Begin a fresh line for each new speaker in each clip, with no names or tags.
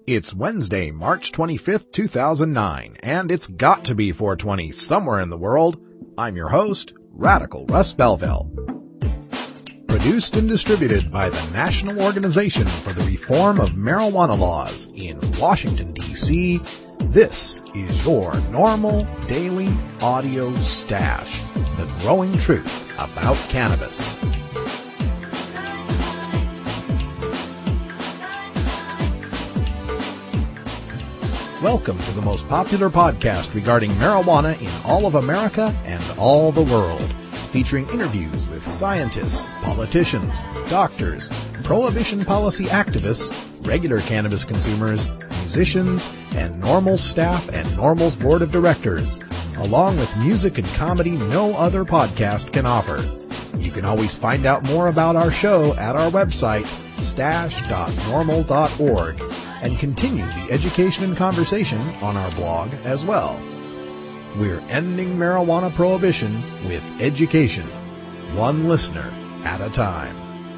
It's Wednesday, March 25th, 2009, and it's got to be 420 somewhere in the world. I'm your host, Radical Russ Belville. Produced and distributed by the National Organization for the Reform of Marijuana Laws in Washington, D.C., this is your normal daily audio stash, the growing truth about cannabis. Welcome to the most popular podcast regarding marijuana in all of America and all the world, featuring interviews with scientists, politicians, doctors, prohibition policy activists, regular cannabis consumers, musicians, and NORML staff and NORML's board of directors, along with music and comedy no other podcast can offer. You can always find out more about our show at our website, stash.norml.org, and continue the education and conversation on our blog as well. We're ending marijuana prohibition with education, one listener at a time.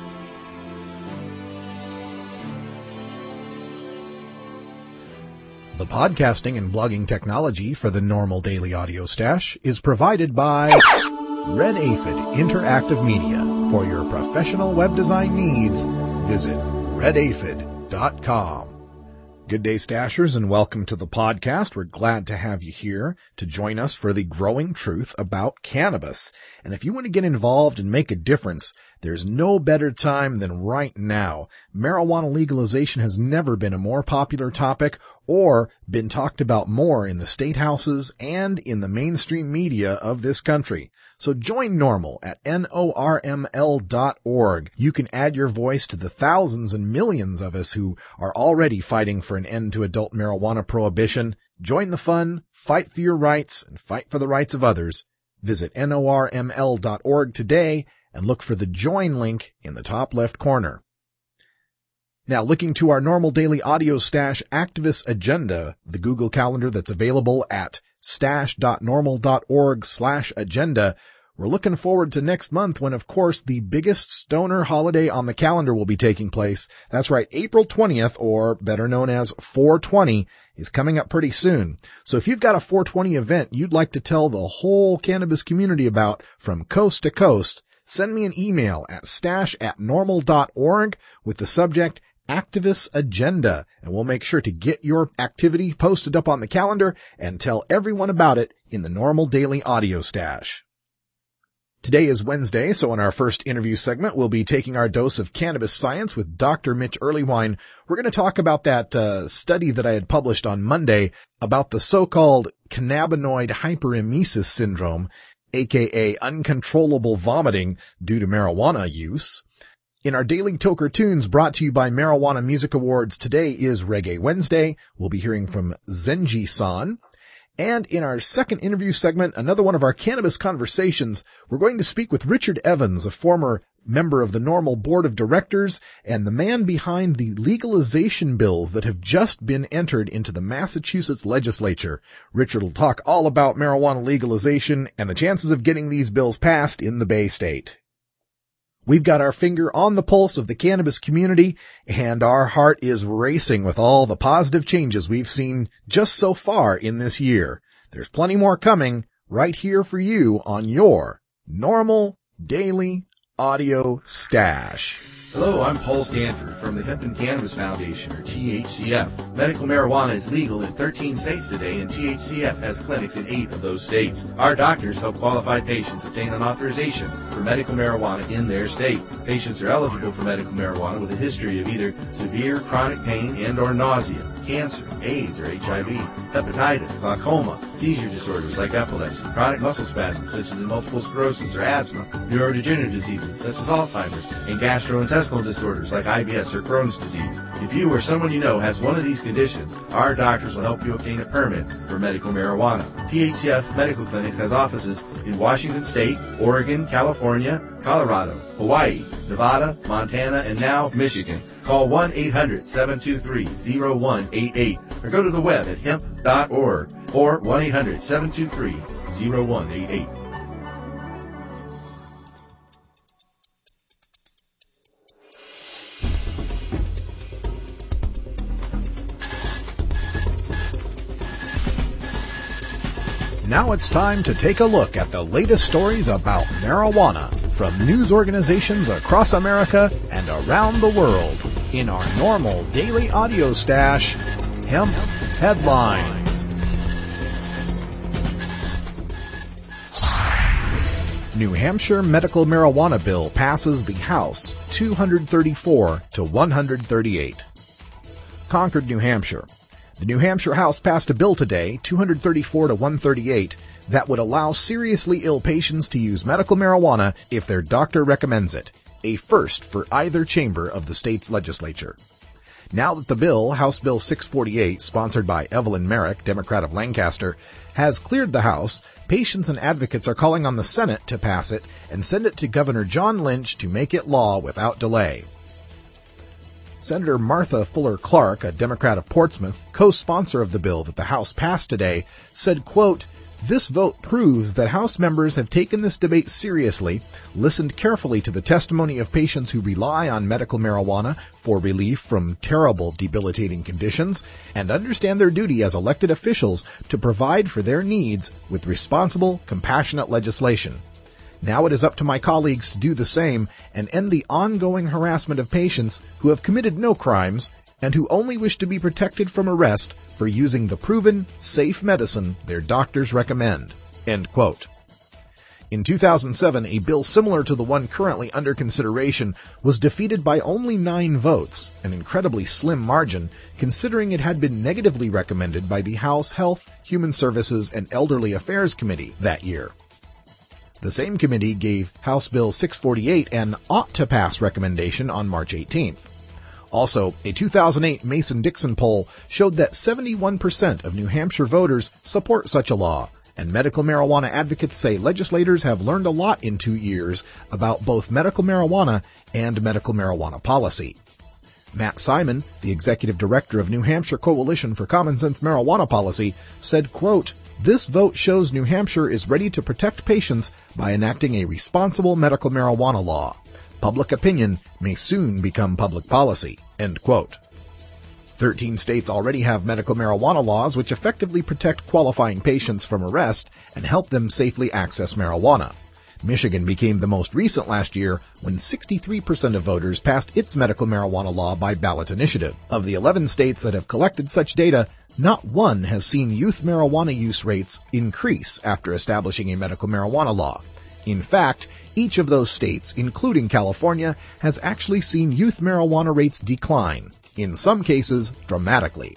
The podcasting and blogging technology for the NORML Daily Audio Stash is provided by Red Aphid Interactive Media. For your professional web design needs, visit redaphid.com. Good day, Stashers, and welcome to the podcast. We're glad to have you here to join us for the growing truth about cannabis. And if you want to get involved and make a difference, there's no better time than right now. Marijuana legalization has never been a more popular topic or been talked about more in the state houses and in the mainstream media of this country. So join NORML at norml.org. You can add your voice to the thousands and millions of us who are already fighting for an end to adult marijuana prohibition. Join the fun, fight for your rights, and fight for the rights of others. Visit norml.org today and look for the join link in the top left corner. Now, looking to our NORML Daily Audio Stash activist agenda, the Google Calendar that's available at stash.norml.org/agenda. We're looking forward to next month when, of course, the biggest stoner holiday on the calendar will be taking place. That's right, April 20th, or better known as 420, is coming up pretty soon. So if you've got a 420 event you'd like to tell the whole cannabis community about from coast to coast, send me an email at stash@norml.org with the subject Activist Agenda, and we'll make sure to get your activity posted up on the calendar and tell everyone about it in the NORML Daily Audio Stash. Today is Wednesday, so in our first interview segment, we'll be taking our dose of cannabis science with Dr. Mitch Earleywine. We're going to talk about that study that I had published on Monday about the so-called cannabinoid hyperemesis syndrome, aka uncontrollable vomiting due to marijuana use. In our daily Toker Tunes brought to you by Marijuana Music Awards, today is Reggae Wednesday. We'll be hearing from Zenji-san. And in our second interview segment, another one of our cannabis conversations, we're going to speak with Richard Evans, a former member of the NORML Board of Directors and the man behind the legalization bills that have just been entered into the Massachusetts legislature. Richard will talk all about marijuana legalization and the chances of getting these bills passed in the Bay State. We've got our finger on the pulse of the cannabis community, and our heart is racing with all the positive changes we've seen just so far in this year. There's plenty more coming right here for you on your NORML Daily Audio Stash.
Hello, I'm Paul Stanford from the Hemp and Cannabis Foundation, or THCF. Medical marijuana is legal in 13 states today, and THCF has clinics in 8 of those states. Our doctors help qualified patients obtain an authorization for medical marijuana in their state. Patients are eligible for medical marijuana with a history of either severe chronic pain and or nausea, cancer, AIDS or HIV, hepatitis, glaucoma, seizure disorders like epilepsy, chronic muscle spasms such as multiple sclerosis or asthma, neurodegenerative diseases such as Alzheimer's, and gastrointestinal disorders like IBS or Crohn's disease. If you or someone you know has one of these conditions, our doctors will help you obtain a permit for medical marijuana. THCF Medical Clinics has offices in Washington State, Oregon, California, Colorado, Hawaii, Nevada, Montana, and now Michigan. Call 1-800-723-0188 or go to the web at hemp.org or 1-800-723-0188.
Now it's time to take a look at the latest stories about marijuana from news organizations across America and around the world in our normal daily audio stash, Hemp Headlines. New Hampshire medical marijuana bill passes the House 234 to 138. Concord, New Hampshire. The New Hampshire House passed a bill today, 234 to 138, that would allow seriously ill patients to use medical marijuana if their doctor recommends it, a first for either chamber of the state's legislature. Now that the bill, House Bill 648, sponsored by Evelyn Merrick, Democrat of Lancaster, has cleared the House, patients and advocates are calling on the Senate to pass it and send it to Governor John Lynch to make it law without delay. Senator Martha Fuller Clark, a Democrat of Portsmouth, co-sponsor of the bill that the House passed today, said, quote, "This vote proves that House members have taken this debate seriously, listened carefully to the testimony of patients who rely on medical marijuana for relief from terrible, debilitating conditions, and understand their duty as elected officials to provide for their needs with responsible, compassionate legislation. Now it is up to my colleagues to do the same and end the ongoing harassment of patients who have committed no crimes and who only wish to be protected from arrest for using the proven, safe medicine their doctors recommend." End quote. In 2007, a bill similar to the one currently under consideration was defeated by only 9 votes, an incredibly slim margin, considering it had been negatively recommended by the House Health, Human Services, and Elderly Affairs Committee that year. The same committee gave House Bill 648 an ought-to-pass recommendation on March 18th. Also, a 2008 Mason-Dixon poll showed that 71% of New Hampshire voters support such a law, and medical marijuana advocates say legislators have learned a lot in 2 years about both medical marijuana and medical marijuana policy. Matt Simon, the executive director of New Hampshire Coalition for Common Sense Marijuana Policy, said, quote, "This vote shows New Hampshire is ready to protect patients by enacting a responsible medical marijuana law. Public opinion may soon become public policy." End quote. 13 states already have medical marijuana laws which effectively protect qualifying patients from arrest and help them safely access marijuana. Michigan became the most recent last year when 63% of voters passed its medical marijuana law by ballot initiative. Of the 11 states that have collected such data, not one has seen youth marijuana use rates increase after establishing a medical marijuana law. In fact, each of those states, including California, has actually seen youth marijuana rates decline, in some cases dramatically.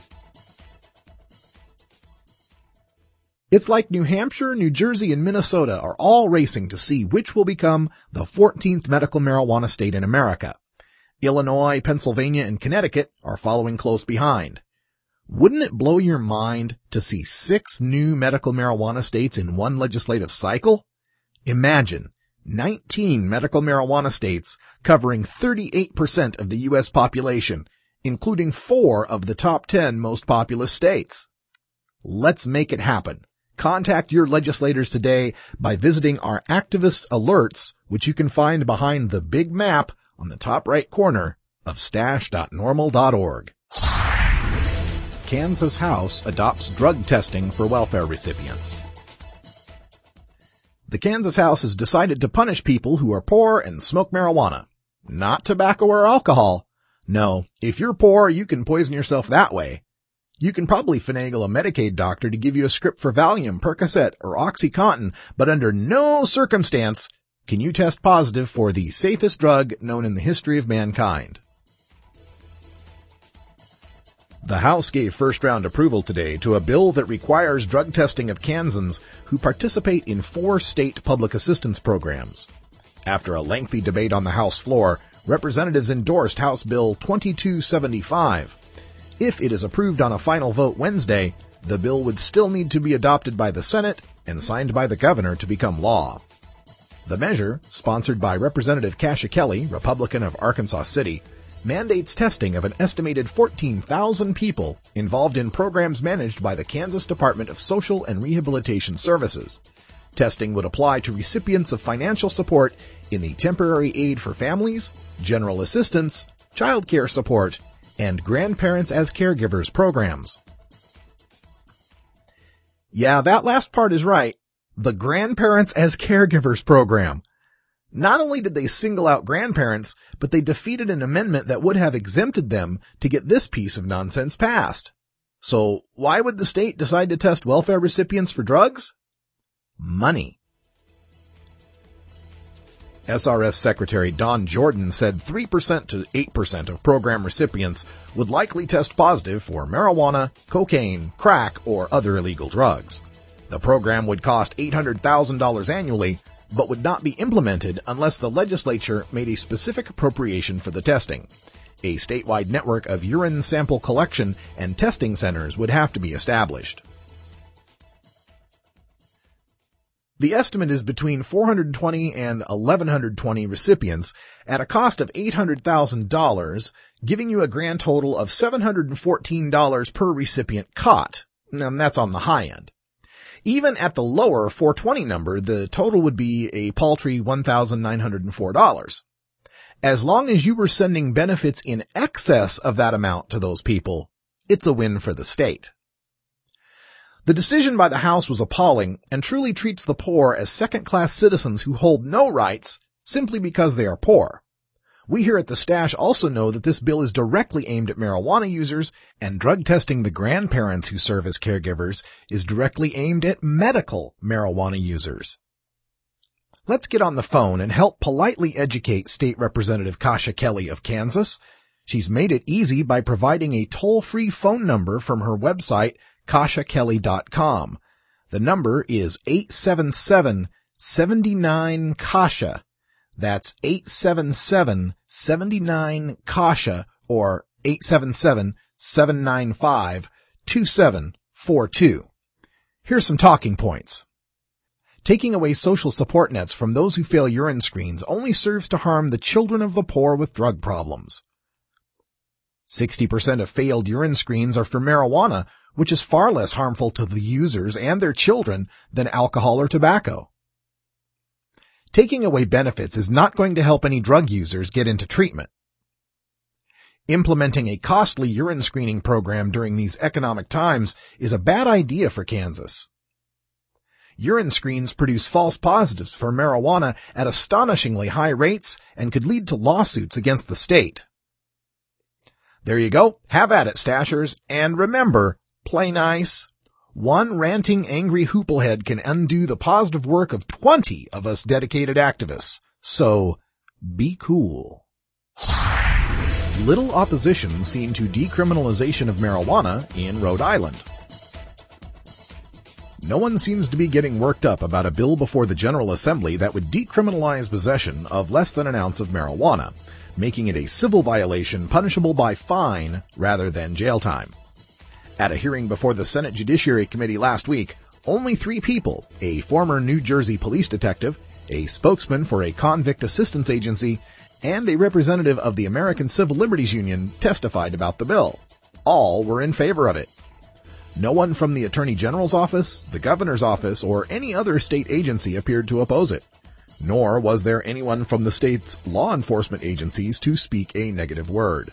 It's like New Hampshire, New Jersey, and Minnesota are all racing to see which will become the 14th medical marijuana state in America. Illinois, Pennsylvania, and Connecticut are following close behind. Wouldn't it blow your mind to see 6 new medical marijuana states in one legislative cycle? Imagine 19 medical marijuana states covering 38% of the U.S. population, including 4 of the top 10 most populous states. Let's make it happen. Contact your legislators today by visiting our activist alerts, which you can find behind the big map on the top right corner of stash.normal.org. Kansas House adopts drug testing for welfare recipients. The Kansas House has decided to punish people who are poor and smoke marijuana. Not tobacco or alcohol. No, if you're poor, you can poison yourself that way. You can probably finagle a Medicaid doctor to give you a script for Valium, Percocet, or OxyContin, but under no circumstance can you test positive for the safest drug known in the history of mankind. The House gave first-round approval today to a bill that requires drug testing of Kansans who participate in 4 state public assistance programs. After a lengthy debate on the House floor, representatives endorsed House Bill 2275. If it is approved on a final vote Wednesday, the bill would still need to be adopted by the Senate and signed by the governor to become law. The measure, sponsored by Representative Cassia Kelly, Republican of Arkansas City, mandates testing of an estimated 14,000 people involved in programs managed by the Kansas Department of Social and Rehabilitation Services. Testing would apply to recipients of financial support in the Temporary Aid for Families, General Assistance, Child Care Support, and Grandparents as Caregivers programs. Yeah, that last part is right. The Grandparents as Caregivers program. Not only did they single out grandparents, but they defeated an amendment that would have exempted them to get this piece of nonsense passed. So why would the state decide to test welfare recipients for drugs? Money. SRS Secretary Don Jordan said 3% to 8% of program recipients would likely test positive for marijuana, cocaine, crack, or other illegal drugs. The program would cost $800,000 annually, but would not be implemented unless the legislature made a specific appropriation for the testing. A statewide network of urine sample collection and testing centers would have to be established. The estimate is between 420 and 1,120 recipients at a cost of $800,000, giving you a grand total of $714 per recipient caught. And that's on the high end. Even at the lower 420 number, the total would be a paltry $1,904. As long as you were sending benefits in excess of that amount to those people, it's a win for the state. The decision by the House was appalling and truly treats the poor as second-class citizens who hold no rights simply because they are poor. We here at the Stash also know that this bill is directly aimed at marijuana users, and drug testing the grandparents who serve as caregivers is directly aimed at medical marijuana users. Let's get on the phone and help politely educate State Representative Kasha Kelly of Kansas. She's made it easy by providing a toll-free phone number from her website, KashaKelly.com. The number is 877-79-KASHA. That's 877-79-KASHA or 877-795-2742. Here's some talking points. Taking away social support nets from those who fail urine screens only serves to harm the children of the poor with drug problems. 60% of failed urine screens are for marijuana, which is far less harmful to the users and their children than alcohol or tobacco. Taking away benefits is not going to help any drug users get into treatment. Implementing a costly urine screening program during these economic times is a bad idea for Kansas. Urine screens produce false positives for marijuana at astonishingly high rates and could lead to lawsuits against the state. There you go. Have at it, Stashers. And remember, play nice. One ranting, angry hooplehead can undo the positive work of 20 of us dedicated activists. So, be cool. Little opposition seen to decriminalization of marijuana in Rhode Island. No one seems to be getting worked up about a bill before the General Assembly that would decriminalize possession of less than an ounce of marijuana, making it a civil violation punishable by fine rather than jail time. At a hearing before the Senate Judiciary Committee last week, only 3 people, a former New Jersey police detective, a spokesman for a convict assistance agency, and a representative of the American Civil Liberties Union testified about the bill. All were in favor of it. No one from the Attorney General's office, the Governor's office, or any other state agency appeared to oppose it. Nor was there anyone from the state's law enforcement agencies to speak a negative word.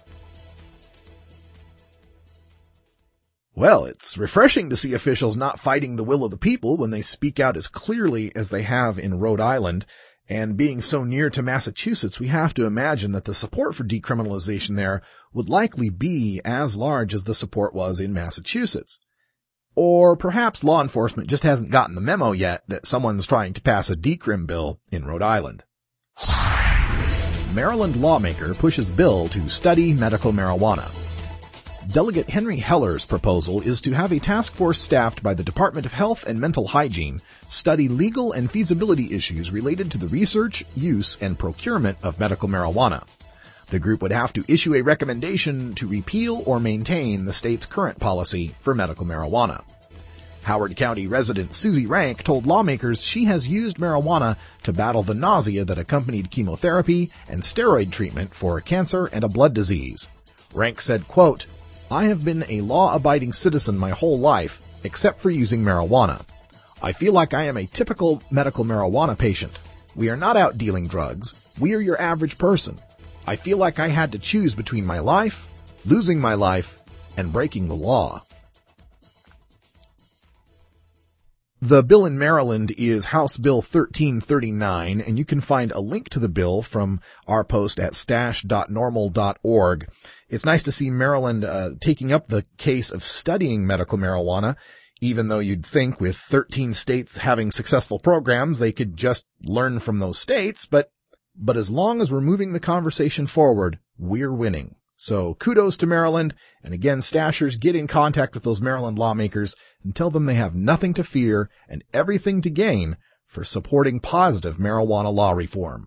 Well, it's refreshing to see officials not fighting the will of the people when they speak out as clearly as they have in Rhode Island. And being so near to Massachusetts, we have to imagine that the support for decriminalization there would likely be as large as the support was in Massachusetts. Or perhaps law enforcement just hasn't gotten the memo yet that someone's trying to pass a decrim bill in Rhode Island. Maryland lawmaker pushes bill to study medical marijuana. Delegate Henry Heller's proposal is to have a task force staffed by the Department of Health and Mental Hygiene study legal and feasibility issues related to the research, use, and procurement of medical marijuana. The group would have to issue a recommendation to repeal or maintain the state's current policy for medical marijuana. Howard County resident Susie Rank told lawmakers she has used marijuana to battle the nausea that accompanied chemotherapy and steroid treatment for cancer and a blood disease. Rank said, quote, "I have been a law-abiding citizen my whole life, except for using marijuana. I feel like I am a typical medical marijuana patient. We are not out dealing drugs. We are your average person. I feel like I had to choose between my life, losing my life, and breaking the law." The bill in Maryland is House Bill 1339, and you can find a link to the bill from our post at stash.normal.org. It's nice to see Maryland taking up the case of studying medical marijuana, even though you'd think with 13 states having successful programs, they could just learn from those states. But as long as we're moving the conversation forward, we're winning. So kudos to Maryland. And again, Stashers, get in contact with those Maryland lawmakers and tell them they have nothing to fear and everything to gain for supporting positive marijuana law reform.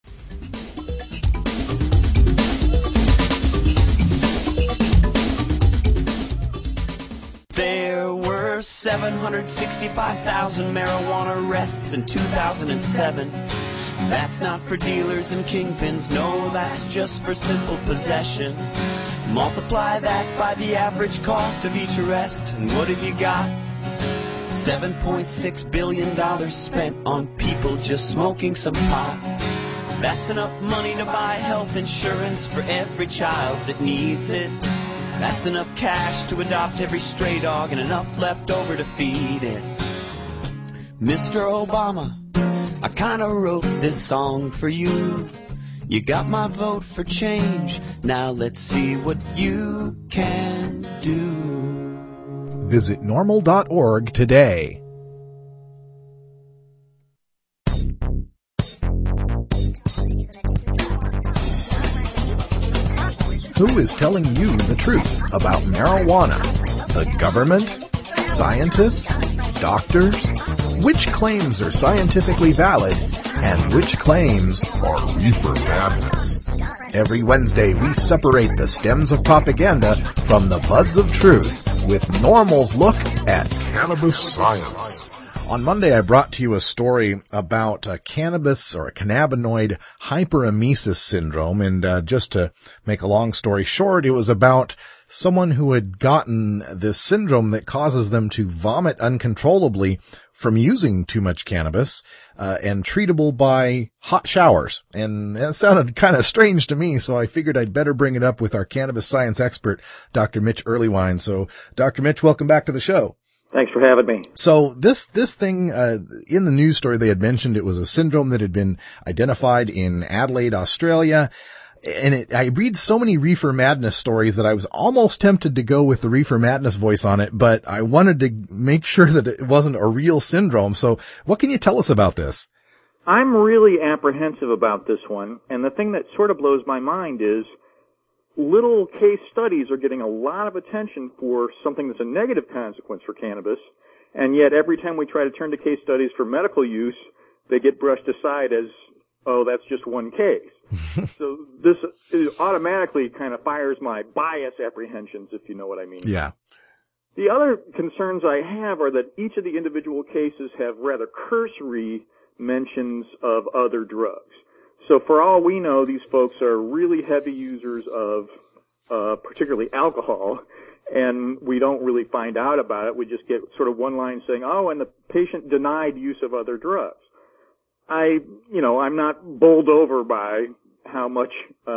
There were 765,000 marijuana arrests in 2007. That's not for dealers and kingpins, no, that's just for simple possession. Multiply that by the average cost of each arrest, and what have you got? $7.6 billion spent on people just smoking some pot. That's enough money to buy health insurance for every child that needs it. That's enough cash to adopt every stray dog and enough left over to feed it. Mr. Obama, I kinda wrote this song for you. You got my vote for change. Now let's see what you can do.
Visit normal.org today. Who is telling you the truth about marijuana? The government? Scientists? Doctors? Which claims are scientifically valid and which claims are reefer madness? Every Wednesday we separate the stems of propaganda from the buds of truth with Normal's look at cannabis science. On Monday, I brought to you a story about cannabis or a cannabinoid hyperemesis syndrome. And just to make a long story short, it was about someone who had gotten this syndrome that causes them to vomit uncontrollably from using too much cannabis, and treatable by hot showers. And that sounded kind of strange to me, so I figured I'd better bring it up with our cannabis science expert, Dr. Mitch Earlywine. So, Dr. Mitch, welcome back to the show.
Thanks for having me.
So this thing, in the news story, they had mentioned it was a syndrome that had been identified in Adelaide, Australia. And I read so many reefer madness stories that I was almost tempted to go with the reefer madness voice on it, but I wanted to make sure that it wasn't a real syndrome. So what can you tell us about this?
I'm really apprehensive about this one. And the thing that sort of blows my mind is little case studies are getting a lot of attention for something that's a negative consequence for cannabis, and yet every time we try to turn to case studies for medical use, they get brushed aside as, oh, that's just one case. So this automatically kind of fires my bias apprehensions, if you know what I mean.
Yeah.
The other concerns I have are that each of the individual cases have rather cursory mentions of other drugs. So for all we know, these folks are really heavy users of particularly alcohol, and we don't really find out about it. We just get sort of one line saying, oh, and the patient denied use of other drugs. I'm not bowled over by how much,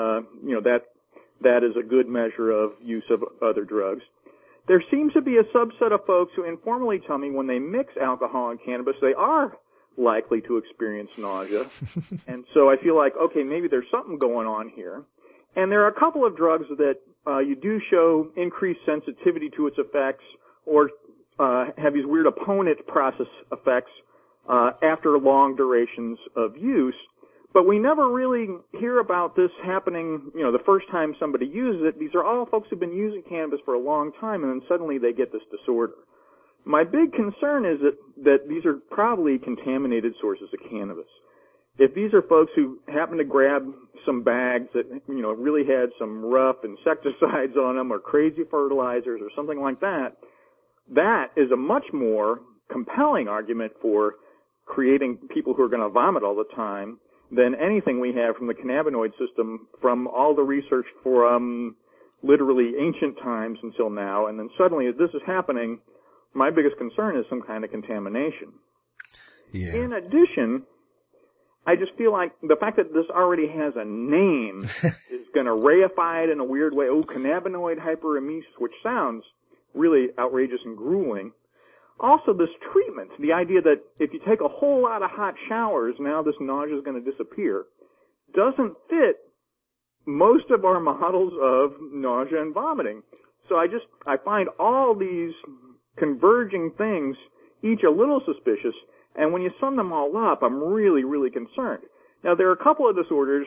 that is a good measure of use of other drugs. There seems to be a subset of folks who informally tell me when they mix alcohol and cannabis, they are likely to experience nausea. And so I feel like, okay, maybe there's something going on here. And there are a couple of drugs that you do show increased sensitivity to its effects or have these weird opponent process effects after long durations of use. But we never really hear about this happening, the first time somebody uses it. These are all folks who've been using cannabis for a long time, and then suddenly they get this disorder. My big concern is that these are probably contaminated sources of cannabis. If these are folks who happen to grab some bags that, really had some rough insecticides on them or crazy fertilizers or something like that, that is a much more compelling argument for creating people who are going to vomit all the time than anything we have from the cannabinoid system from all the research from literally ancient times until now. And then suddenly as this is happening, my biggest concern is some kind of contamination.
Yeah.
In addition, I just feel like the fact that this already has a name is going to reify it in a weird way. Oh, cannabinoid hyperemesis, which sounds really outrageous and grueling. also this treatment, the idea that if you take a whole lot of hot showers, now this nausea is going to disappear, doesn't fit most of our models of nausea and vomiting. So I find all these converging things, each a little suspicious, and when you sum them all up, I'm really, really concerned. Now, there are a couple of disorders,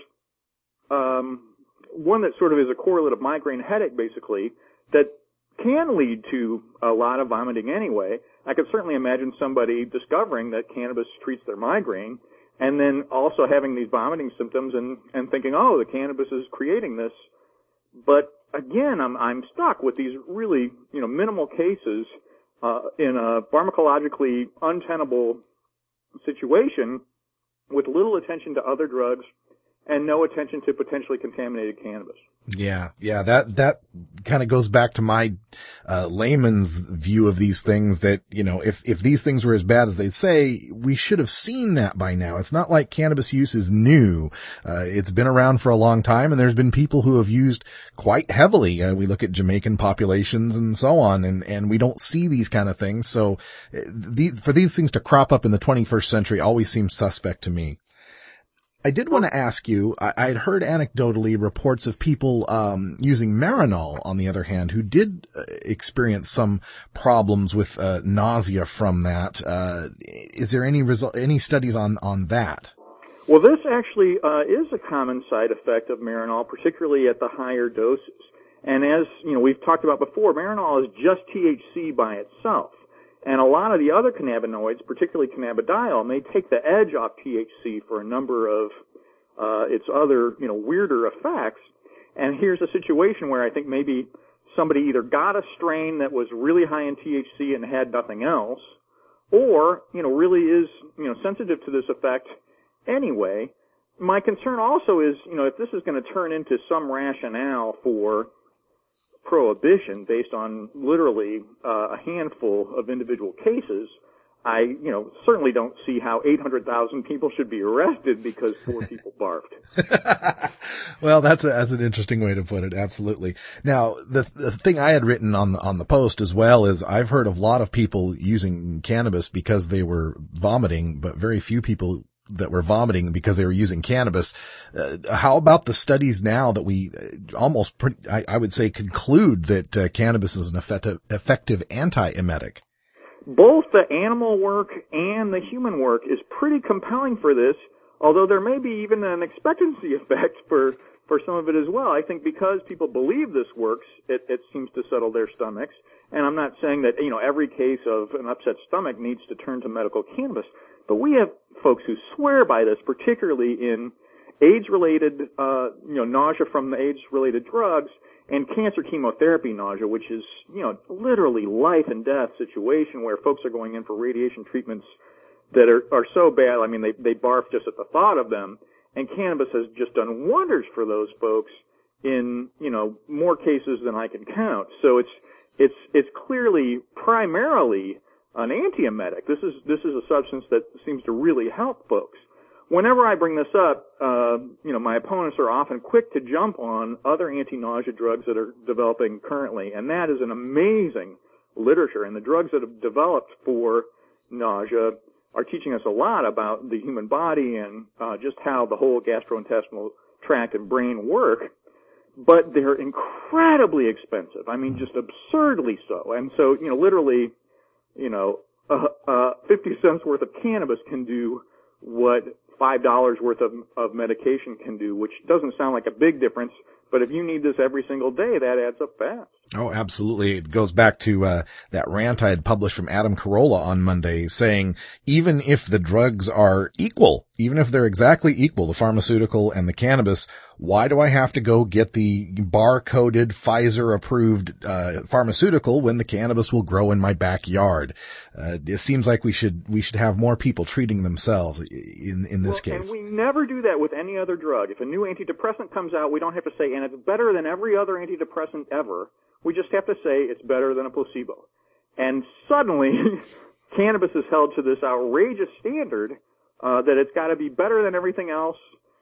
one that sort of is a correlate of migraine headache, basically, that can lead to a lot of vomiting anyway. I could certainly imagine somebody discovering that cannabis treats their migraine and then also having these vomiting symptoms and thinking, oh, the cannabis is creating this. But again, I'm stuck with these really, minimal cases in a pharmacologically untenable situation with little attention to other drugs and no attention to potentially contaminated cannabis.
Yeah, that kind of goes back to my layman's view of these things, that, if these things were as bad as they say, we should have seen that by now. It's not like cannabis use is new. It's been around for a long time, and there's been people who have used quite heavily. We look at Jamaican populations and so on, and we don't see these kind of things. So for these things to crop up in the 21st century always seems suspect to me. I did want to ask you, I had heard anecdotally reports of people using Marinol, on the other hand, who did experience some problems with nausea from that. Is there any studies on that?
Well, this actually is a common side effect of Marinol, particularly at the higher doses. And as we've talked about before, Marinol is just THC by itself. And a lot of the other cannabinoids, particularly cannabidiol, may take the edge off THC for a number of its other, weirder effects. And here's a situation where I think maybe somebody either got a strain that was really high in THC and had nothing else, or, really is, sensitive to this effect anyway. My concern also is, if this is going to turn into some rationale for prohibition based on literally a handful of individual cases, I, certainly don't see how 800,000 people should be arrested because 4 people barfed.
Well, that's an interesting way to put it. Absolutely. Now, the thing I had written on the post as well is I've heard of a lot of people using cannabis because they were vomiting, but very few people that were vomiting because they were using cannabis. How about the studies now that we almost, I would say, conclude that cannabis is an effective anti-emetic?
Both the animal work and the human work is pretty compelling for this, although there may be even an expectancy effect for some of it as well. I think because people believe this works, it seems to settle their stomachs. And I'm not saying that, every case of an upset stomach needs to turn to medical cannabis, but we have folks who swear by this, particularly in AIDS-related, nausea from the AIDS-related drugs and cancer chemotherapy nausea, which is, literally life and death situation where folks are going in for radiation treatments that are so bad. I mean, they barf just at the thought of them. And cannabis has just done wonders for those folks in, more cases than I can count. So it's clearly primarily an antiemetic. This is a substance that seems to really help folks. Whenever I bring this up, my opponents are often quick to jump on other anti-nausea drugs that are developing currently, and that is an amazing literature. And the drugs that have developed for nausea are teaching us a lot about the human body and just how the whole gastrointestinal tract and brain work. But they're incredibly expensive. I mean, just absurdly so. And so, literally, 50 cents worth of cannabis can do what $5 worth of medication can do, which doesn't sound like a big difference, but if you need this every single day, that adds up fast.
Oh, absolutely. It goes back to that rant I had published from Adam Carolla on Monday saying even if the drugs are equal, even if they're exactly equal, the pharmaceutical and the cannabis, why do I have to go get the bar-coded Pfizer-approved pharmaceutical when the cannabis will grow in my backyard? It seems like we should have more people treating themselves in this case.
And we never do that with any other drug. If a new antidepressant comes out, we don't have to say, and it's better than every other antidepressant ever. We just have to say it's better than a placebo. And suddenly, cannabis is held to this outrageous standard that it's got to be better than everything else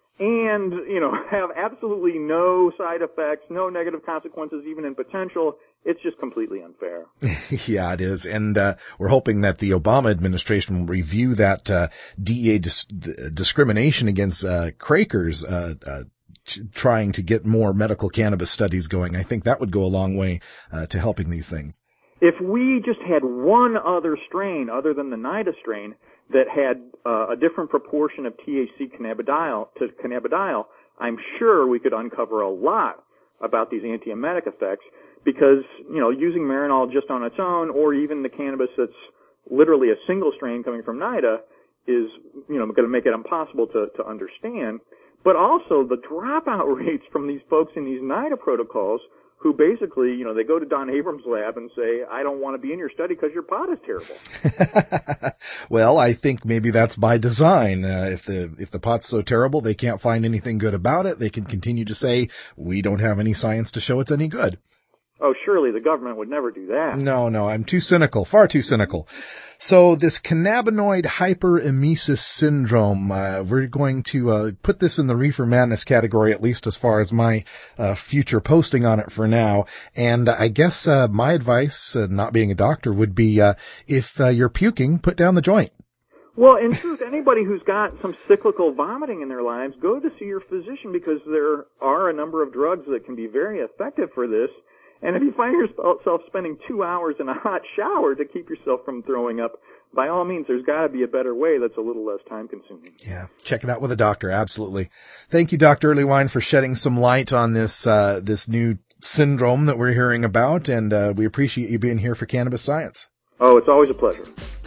and, have absolutely no side effects, no negative consequences, even in potential, It's just completely unfair.
Yeah, it is. And we're hoping that the Obama administration will review that DEA discrimination against Quakers trying to get more medical cannabis studies going. I think that would go a long way to helping these things.
If we just had one other strain other than the NIDA strain that had a different proportion of THC cannabidiol, I'm sure we could uncover a lot about these antiemetic effects, because, using Marinol just on its own, or even the cannabis that's literally a single strain coming from NIDA, is, going to make it impossible to understand. But also the dropout rates from these folks in these NIDA protocols, who basically, they go to Don Abrams' lab and say, I don't want to be in your study because your pot is terrible.
Well, I think maybe that's by design. If the pot's so terrible they can't find anything good about it, they can continue to say, we don't have any science to show it's any good.
Oh, surely the government would never do that.
No, I'm too cynical, far too cynical. So this cannabinoid hyperemesis syndrome, we're going to put this in the Reefer Madness category, at least as far as my future posting on it for now. And I guess my advice, not being a doctor, would be if you're puking, put down the joint.
Well, in truth, anybody who's got some cyclical vomiting in their lives, go to see your physician, because there are a number of drugs that can be very effective for this. And if you find yourself spending 2 hours in a hot shower to keep yourself from throwing up, by all means, there's got to be a better way that's a little less time-consuming.
Yeah, check it out with a doctor, absolutely. Thank you, Dr. Earlywine, for shedding some light on this new syndrome that we're hearing about, and we appreciate you being here for Cannabis Science.
Oh, it's always a pleasure.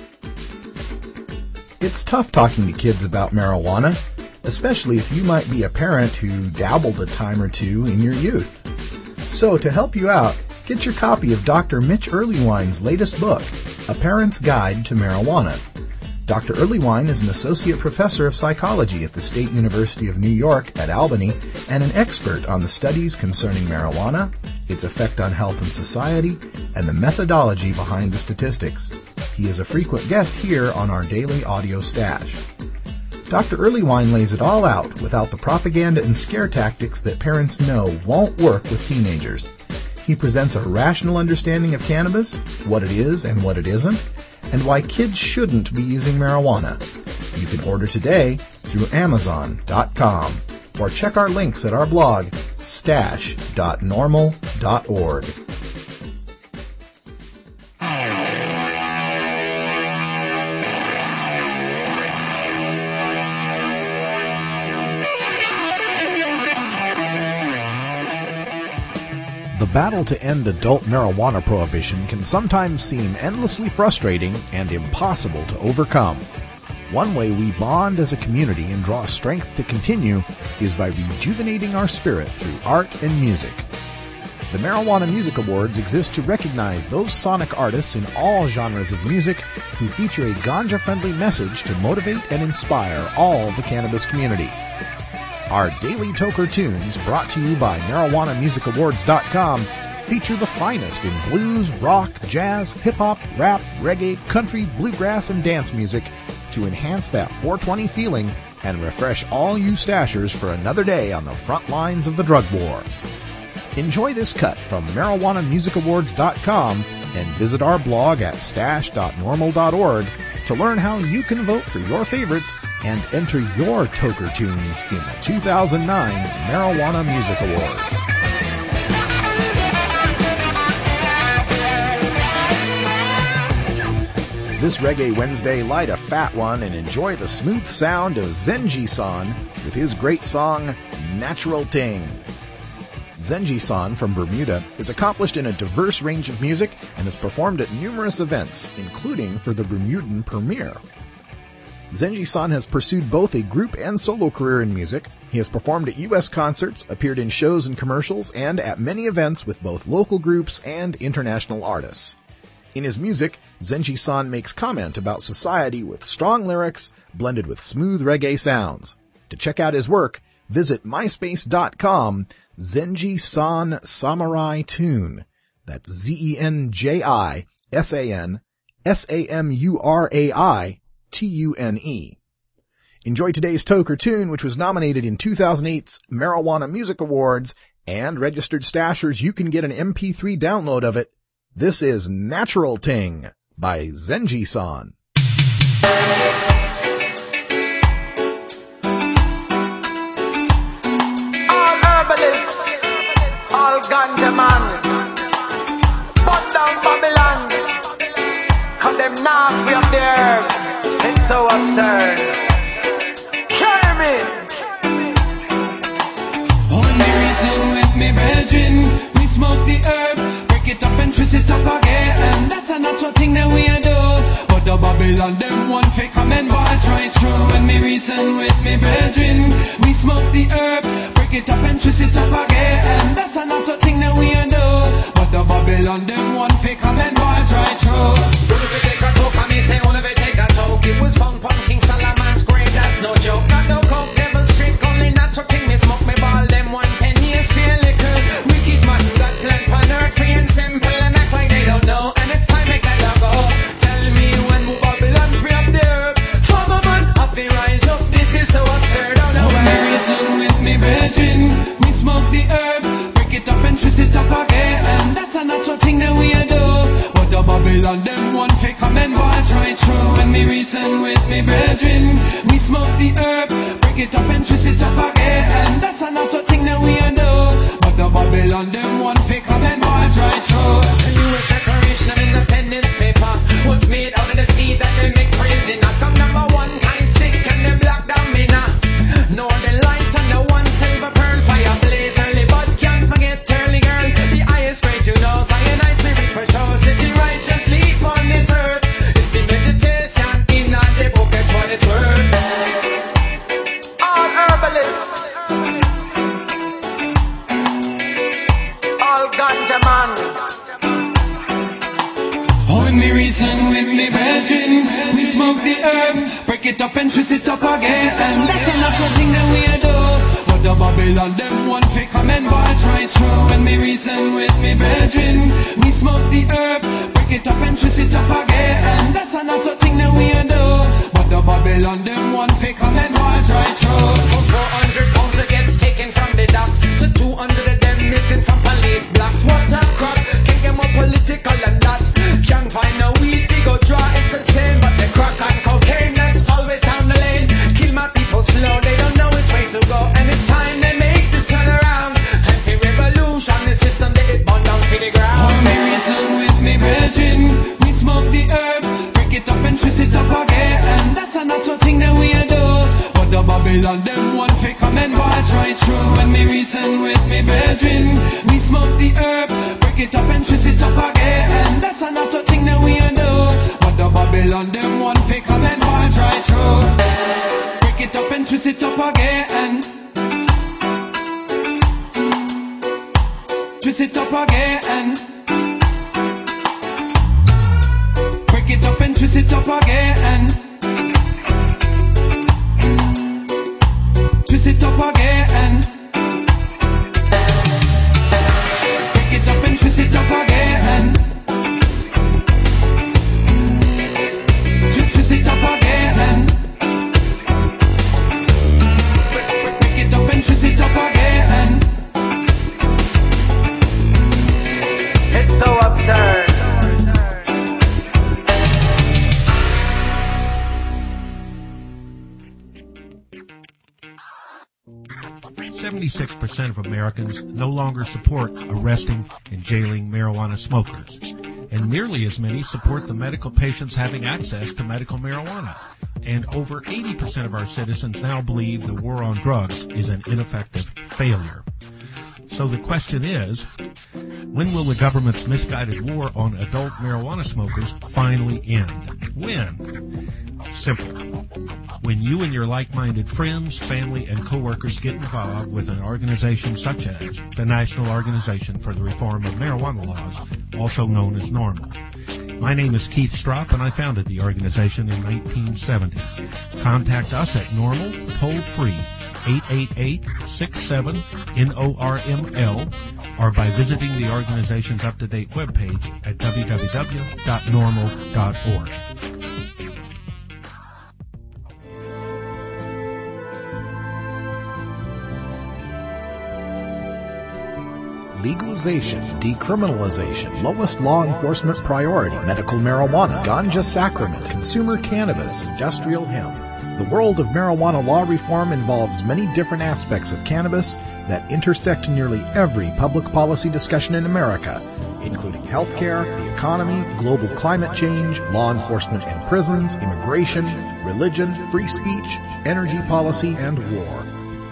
It's tough talking to kids about marijuana, especially if you might be a parent who dabbled a time or two in your youth. So to help you out, get your copy of Dr. Mitch Earlywine's latest book, A Parent's Guide to Marijuana. Dr. Earlywine is an associate professor of psychology at the State University of New York at Albany and an expert on the studies concerning marijuana, its effect on health and society, and the methodology behind the statistics. He is a frequent guest here on our daily audio stash. Dr. Earlywine lays it all out without the propaganda and scare tactics that parents know won't work with teenagers. He presents a rational understanding of cannabis, what it is and what it isn't, and why kids shouldn't be using marijuana. You can order today through Amazon.com or check our links at our blog, stash.normal.org. The battle to end adult marijuana prohibition can sometimes seem endlessly frustrating and impossible to overcome. One way we bond as a community and draw strength to continue is by rejuvenating our spirit through art and music. The Marijuana Music Awards exist to recognize those sonic artists in all genres of music who feature a ganja-friendly message to motivate and inspire all the cannabis community. Our daily Toker Tunes, brought to you by MarijuanaMusicAwards.com, feature the finest in blues, rock, jazz, hip-hop, rap, reggae, country, bluegrass, and dance music to enhance that 420 feeling and refresh all you stashers for another day on the front lines of the drug war. Enjoy this cut from MarijuanaMusicAwards.com and visit our blog at stash.normal.org to learn how you can vote for your favorites and enter your Toker Tunes in the 2009 Marijuana Music Awards. This Reggae Wednesday, light a fat one and enjoy the smooth sound of Zenji-san with his great song, Natural Ting. Zenji-san from Bermuda is accomplished in a diverse range of music and has performed at numerous events, including for the Bermudan premiere. Zenji-san has pursued both a group and solo career in music. He has performed at U.S. concerts, appeared in shows and commercials, and at many events with both local groups and international artists. In his music, Zenji-san makes comment about society with strong lyrics blended with smooth reggae sounds. To check out his work, visit myspace.com Zenji-san Samurai Tune. That's Zenjisan Samurai-Tune. Enjoy today's Toker Tune, which was nominated in 2008's Marijuana Music Awards And registered stashers, you can get an MP3 download of it. This is Natural Ting by Zenji-san.
All herbalists, all ganja man, put down Babylon, cut them now for up there. It's so absurd. Carry me.
Only reason with me, virgin, we smoke the herb, break it up and twist it up again. That's a natural thing that we do. But the Babylon, them one fake come and march right through. When me reason with me, virgin, we smoke the herb, break it up and twist it up again. That's a natural thing that we do. But the Babylon, them one fake come and march right through.
Only if take a talk, and me say only if take a talk. It was found on King Solomon's grave, that's no joke. Not no coke, devil trick, only natural thing. Me smoke me ball, them 110 years feel little. Wicked man got plant on earth, free and simple, and act like they don't know. And it's time make that go. Tell me when will Babylon free up there? Farmer man, happy rise up, this is so absurd. Oh no,
Only reason with me, virgin, we smoke the herb, break it up and twist it up again. That's a natural thing that we do. But the Babylon, them one fake come and march right through. When me reason with me, virgin, we smoke the herb, break it up and twist it up again. That's a natural thing that we do. But the Babylon, them one fake come and march right through.
the newest Declaration of Independence paper was made out of the seed that they make praising us. Come number one kind stick and the black domina. No the lights and the one silver pearl fire blaze early, but can't forget early girl. The highest grade you know, cyanide spirit for sure. Sitting righteously on this earth. It's the meditation in the book, it's what it's worth. All herbalists, all ganja man.
When me reason with me, virgin, we smoke the herb, break it up and twist it up again. That's a natural thing that we do. But the Babylon, them one fake come and march right through. When me reason with me, virgin, we smoke the herb, break it up and twist it up again. That's a natural thing that we do. But the Babylon, them one fake come and march right through.
For 400 pounds it gets taken from the docks, to 200 of them missing from police blocks. What a crap, can't get more political than that. Can't find no weed, they go draw, it's the same. But the crack and cocaine, that's always down the lane. Kill my people slow, they don't know which way to go. And it's time they make this turn around. Time for revolution, the system they get burned down to the ground.
Only reason with me, virgin, we smoke the herb, break it up and twist it up again. That's a natural thing that we do. But the Babylon, them one fake come and march right through. When me reason with me, virgin, we smoke the herb, break it up and twist it up again. That's a natural thing that we do. But the Babylon, them one fake come and march right through. Break it up and twist it up again. Twist it up again. Break it up and twist it up again. Twist it up again. Break it up and twist it up again. Twist it up again. Break it up and twist it up again.
It's so absurd.
76% of Americans no longer support arresting and jailing marijuana smokers, and nearly as many support the medical patients having access to medical marijuana. And over 80% of our citizens now believe the war on drugs is an ineffective failure. So the question is, when will the government's misguided war on adult marijuana smokers finally end? When? Simple. When you and your like-minded friends, family, and coworkers get involved with an organization such as the National Organization for the Reform of Marijuana Laws, also known as NORML. My name is Keith Stropp, and I founded the organization in 1970. Contact us at NORML, toll-free, 888-67-NORML, or by visiting the organization's up-to-date webpage at www.norml.org.
legalization, decriminalization, lowest law enforcement priority, medical marijuana, ganja sacrament, consumer cannabis, industrial hemp. The world of marijuana law reform involves many different aspects of cannabis that intersect nearly every public policy discussion in America, including healthcare, the economy, global climate change, law enforcement and prisons, immigration, religion, free speech, energy policy, and war.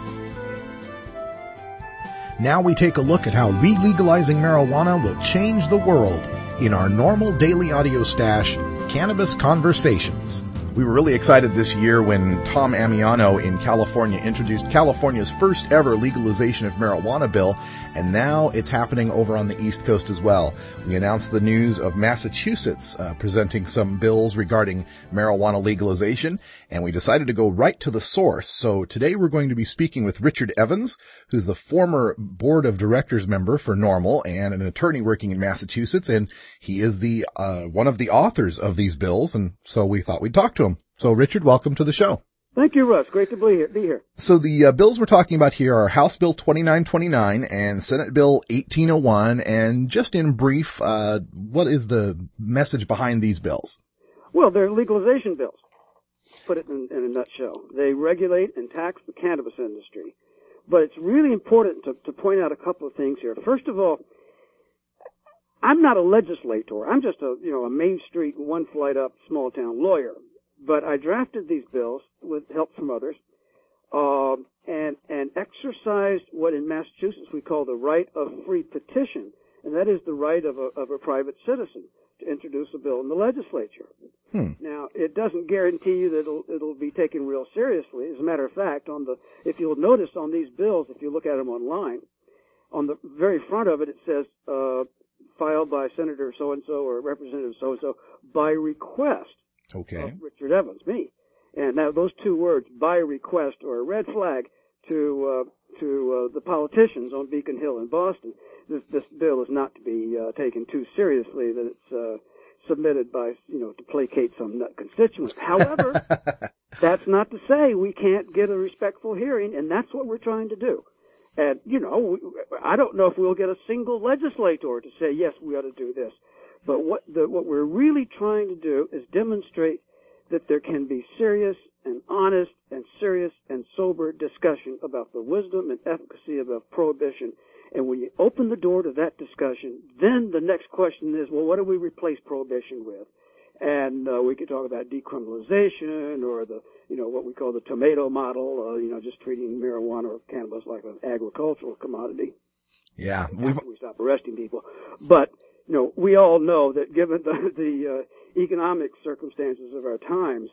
Now we take a look at how re-legalizing marijuana will change the world in our normal daily audio stash, Cannabis Conversations.
We were really excited this year when Tom Amiano in California introduced California's first ever legalization of marijuana bill, and now it's happening over on the East Coast as well. We announced the news of Massachusetts presenting some bills regarding marijuana legalization, and we decided to go right to the source. So today we're going to be speaking with Richard Evans, who's the former board of directors member for NORML and an attorney working in Massachusetts, and he is the one of the authors of these bills, and so we thought we'd talk to him. So Richard, welcome to the show.
Thank you, Russ. Great to be here.
So the bills we're talking about here are House Bill 2929 and Senate Bill 1801. And just in brief, what is the message behind these bills?
Well, they're legalization bills. Put it in a nutshell. They regulate and tax the cannabis industry. But it's really important to point out a couple of things here. First of all, I'm not a legislator. I'm just a Main Street, one flight up, small town lawyer. But I drafted these bills with help from others, and exercised what in Massachusetts we call the right of free petition, and that is the right of a private citizen to introduce a bill in the legislature. Now, it doesn't guarantee you that it'll be taken real seriously. As a matter of fact, if you'll notice on these bills, if you look at them online, on the very front of it, it says filed by Senator so-and-so or Representative so-and-so by request.
Okay.
Of Richard Evans, me. And now those two words, by request, are a red flag to the politicians on Beacon Hill in Boston. This bill is not to be taken too seriously, that it's submitted by, to placate some nut constituents. However, that's not to say we can't get a respectful hearing, and that's what we're trying to do. And, I don't know if we'll get a single legislator to say, yes, we ought to do this. But what we're really trying to do is demonstrate that there can be serious and honest and serious and sober discussion about the wisdom and efficacy of prohibition. And when you open the door to that discussion, then the next question is, well, what do we replace prohibition with? And we could talk about decriminalization or what we call the tomato model, just treating marijuana or cannabis like an agricultural commodity.
Yeah.
We stop arresting people. But we all know that given the economic circumstances of our times,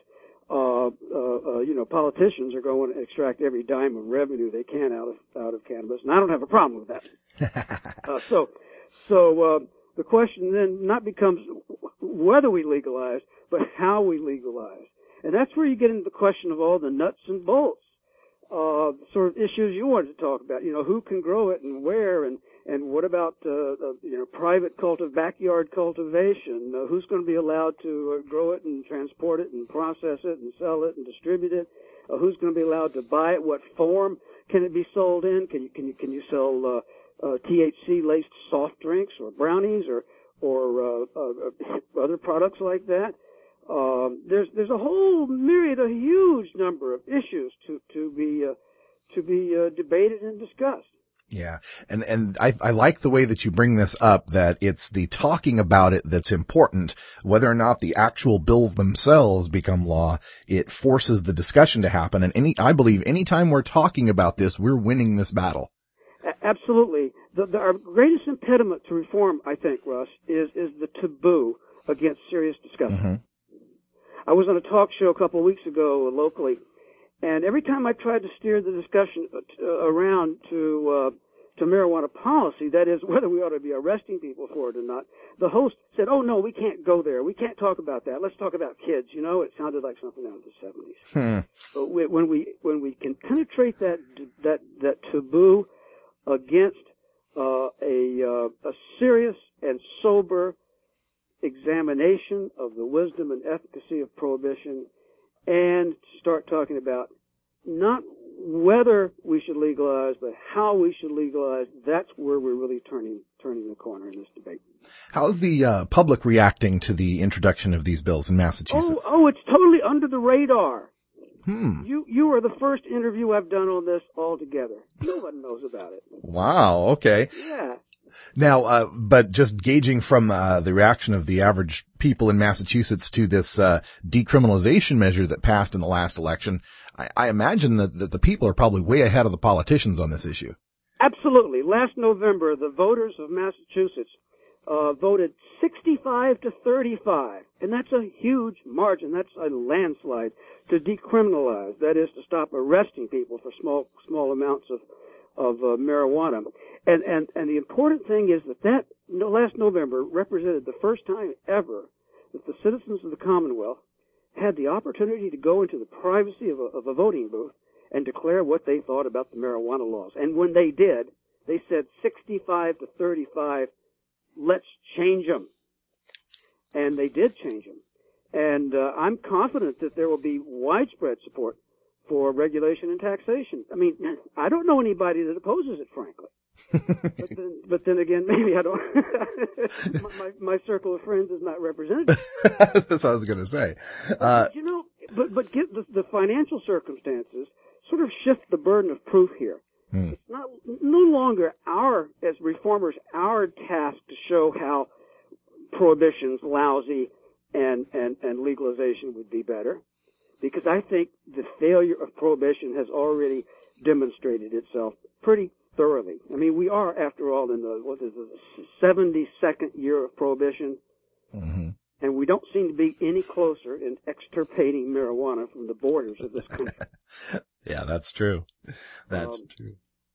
politicians are going to extract every dime of revenue they can out of cannabis, and I don't have a problem with that. So the question then not becomes whether we legalize, but how we legalize, and that's where you get into the question of all the nuts and bolts sort of issues you wanted to talk about. Who can grow it and where, and what about private backyard cultivation? Who's going to be allowed to grow it and transport it and process it and sell it and distribute it? Who's going to be allowed to buy it? What form can it be sold in? Can you sell THC laced soft drinks or brownies or other products like that? There's a whole myriad, a huge number of issues to be debated and discussed.
Yeah. And I like the way that you bring this up, that it's the talking about it that's important. Whether or not the actual bills themselves become law, it forces the discussion to happen. And I believe anytime we're talking about this, we're winning this battle.
Absolutely. Our greatest impediment to reform, I think, Russ, is the taboo against serious discussion.
Mm-hmm.
I was on a talk show a couple of weeks ago locally, and every time I tried to steer the discussion around to marijuana policy, that is, whether we ought to be arresting people for it or not, the host said, "Oh no, we can't go there. We can't talk about that. Let's talk about kids." It sounded like something out of the 70s. But when we can penetrate that taboo against a serious and sober examination of the wisdom and efficacy of prohibition, and start talking about not whether we should legalize, but how we should legalize, that's where we're really turning the corner in this debate.
How's the public reacting to the introduction of these bills in Massachusetts?
Oh, it's totally under the radar.
You
are the first interview I've done on this altogether. Nobody knows about it.
Wow, okay.
Yeah.
Now, but just gauging from the reaction of the average people in Massachusetts to this decriminalization measure that passed in the last election, I imagine that the people are probably way ahead of the politicians on this issue.
Absolutely. Last November, the voters of Massachusetts voted 65 to 35, and that's a huge margin. That's a landslide to decriminalize. That is to stop arresting people for small amounts of marijuana. And the important thing is that last November represented the first time ever that the citizens of the Commonwealth had the opportunity to go into the privacy of a voting booth and declare what they thought about the marijuana laws. And when they did, they said 65 to 35, let's change them. And they did change them. And I'm confident that there will be widespread support for regulation and taxation. I mean, I don't know anybody that opposes it, frankly. but then again, maybe I don't. my circle of friends is not representative.
That's what I was going to say.
But get the financial circumstances sort of shift the burden of proof here. It's no longer as reformers, our task to show how prohibition's lousy and legalization would be better, because I think the failure of prohibition has already demonstrated itself pretty thoroughly. I mean, we are, after all, in the 72nd year of prohibition, and we don't seem to be any closer in extirpating marijuana from the borders of this country.
Yeah, that's true. That's true.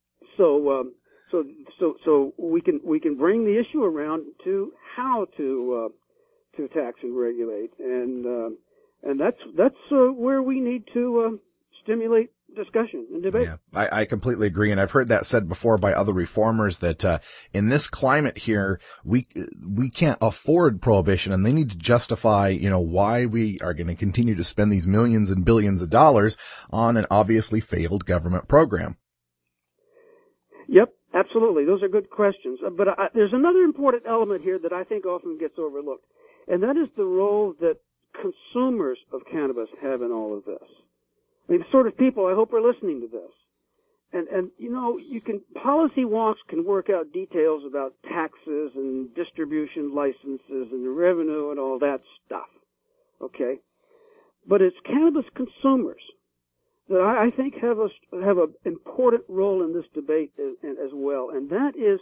So we can bring the issue around to how to tax and regulate, and that's where we need to stimulate discussion and debate.
Yeah, I completely agree. And I've heard that said before by other reformers that, in this climate here, we can't afford prohibition, and they need to justify, why we are going to continue to spend these millions and billions of dollars on an obviously failed government program.
Yep, absolutely. Those are good questions. But there's another important element here that I think often gets overlooked, and that is the role that consumers of cannabis have in all of this. I mean, the sort of people I hope are listening to this. And policy wonks can work out details about taxes and distribution licenses and revenue and all that stuff. Okay? But it's cannabis consumers that I think have an important role in this debate as well. And that is,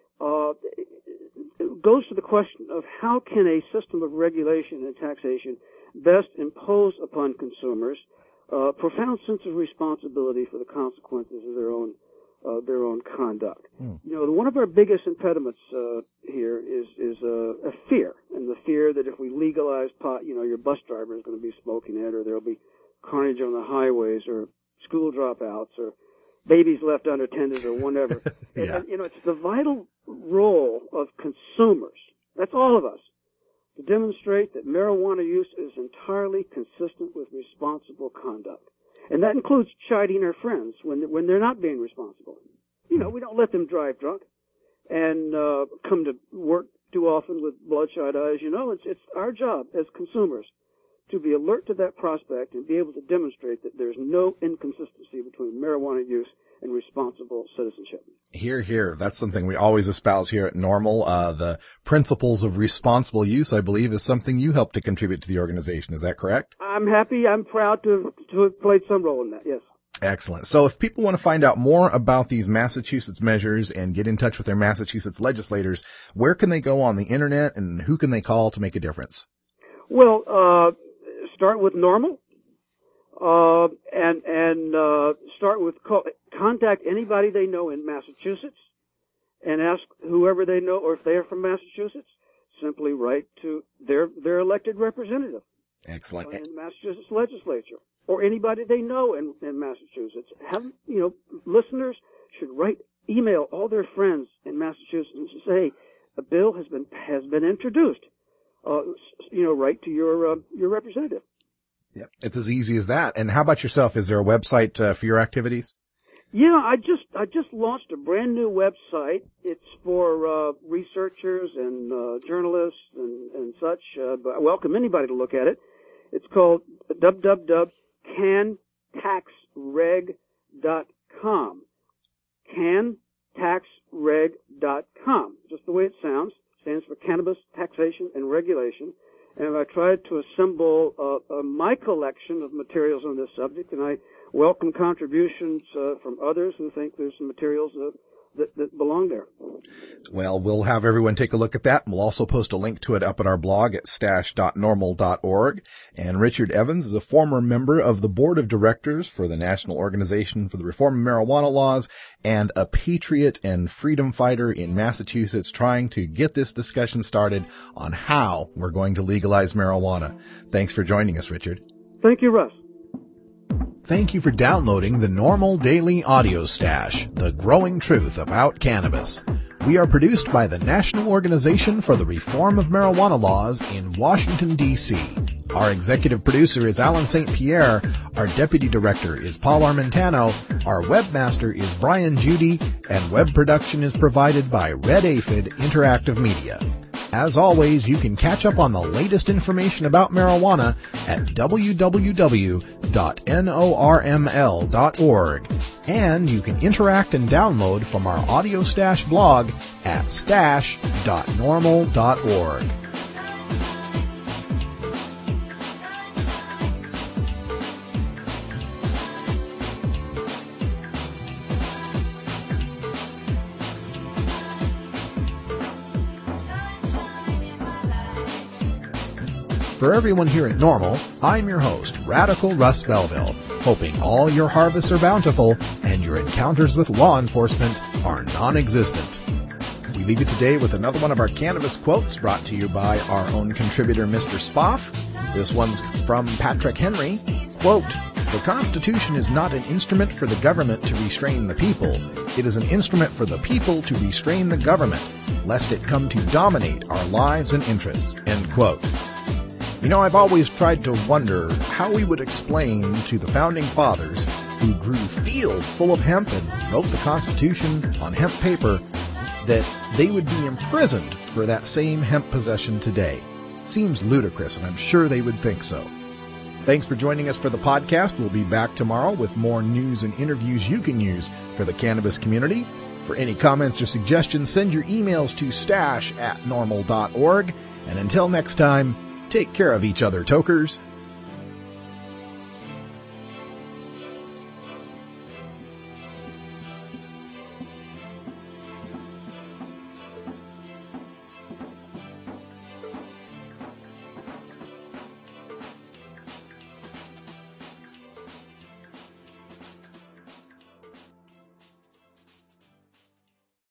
it goes to the question of how can a system of regulation and taxation best impose upon consumers profound sense of responsibility for the consequences of their own conduct. One of our biggest impediments here is a fear, and the fear that if we legalize pot, your bus driver is going to be smoking it, or there'll be carnage on the highways, or school dropouts, or babies left unattended, or whatever.
Yeah.
And it's the vital role of consumers. That's all of us, to demonstrate that marijuana use is entirely consistent with responsible conduct. And that includes chiding our friends when they're not being responsible. We don't let them drive drunk and come to work too often with bloodshot eyes. It's our job as consumers to be alert to that prospect and be able to demonstrate that there's no inconsistency between marijuana use and responsible citizenship.
Hear, hear. That's something we always espouse here at Normal. The principles of responsible use, I believe, is something you help to contribute to the organization. Is that correct? I'm
proud to have played some role in that, yes.
Excellent. So if people want to find out more about these Massachusetts measures and get in touch with their Massachusetts legislators, where can they go on the internet, and who can they call to make a difference?
Well, start with Normal. And start with contact anybody they know in Massachusetts and ask whoever they know, or if they are from Massachusetts, simply write to their elected representative.
Excellent.
In the Massachusetts legislature, or anybody they know in Massachusetts. Listeners should email all their friends in Massachusetts and say a bill has been introduced. Write to your representative.
Yep. It's as easy as that. And how about yourself? Is there a website for your activities?
Yeah, I just launched a brand new website. It's for researchers and journalists and such. But I welcome anybody to look at it. It's called www.cantaxreg.com. Cantaxreg.com. Just the way it sounds. Stands for Cannabis Taxation and Regulation. And I tried to assemble my collection of materials on this subject, and I welcome contributions from others who think there's some materials that belong there.
Well, we'll have everyone take a look at that. We'll also post a link to it up at our blog at stash.normal.org. And Richard Evans is a former member of the board of directors for the National Organization for the Reform of Marijuana Laws and a patriot and freedom fighter in Massachusetts trying to get this discussion started on how we're going to legalize marijuana. Thanks for joining us, Richard.
Thank you, Russ.
Thank you for downloading the Normal Daily Audio Stash, the growing truth about cannabis. We are produced by the National Organization for the Reform of Marijuana Laws in Washington, D.C. Our executive producer is Alan St. Pierre. Our deputy director is Paul Armentano. Our webmaster is Brian Judy. And web production is provided by Red Aphid Interactive Media. As always, you can catch up on the latest information about marijuana at www.norml.org. And you can interact and download from our Audio Stash blog at stash.normal.org. For everyone here at Normal, I'm your host, Radical Russ Belville, hoping all your harvests are bountiful and your encounters with law enforcement are non-existent. We leave you today with another one of our cannabis quotes brought to you by our own contributor, Mr. Spoff. This one's from Patrick Henry. Quote, "The Constitution is not an instrument for the government to restrain the people. It is an instrument for the people to restrain the government, lest it come to dominate our lives and interests." End quote. You know, I've always tried to wonder how we would explain to the founding fathers who grew fields full of hemp and wrote the Constitution on hemp paper that they would be imprisoned for that same hemp possession today. Seems ludicrous, and I'm sure they would think so. Thanks for joining us for the podcast. We'll be back tomorrow with more news and interviews you can use for the cannabis community. For any comments or suggestions, send your emails to stash@normal.org. And until next time, take care of each other, tokers.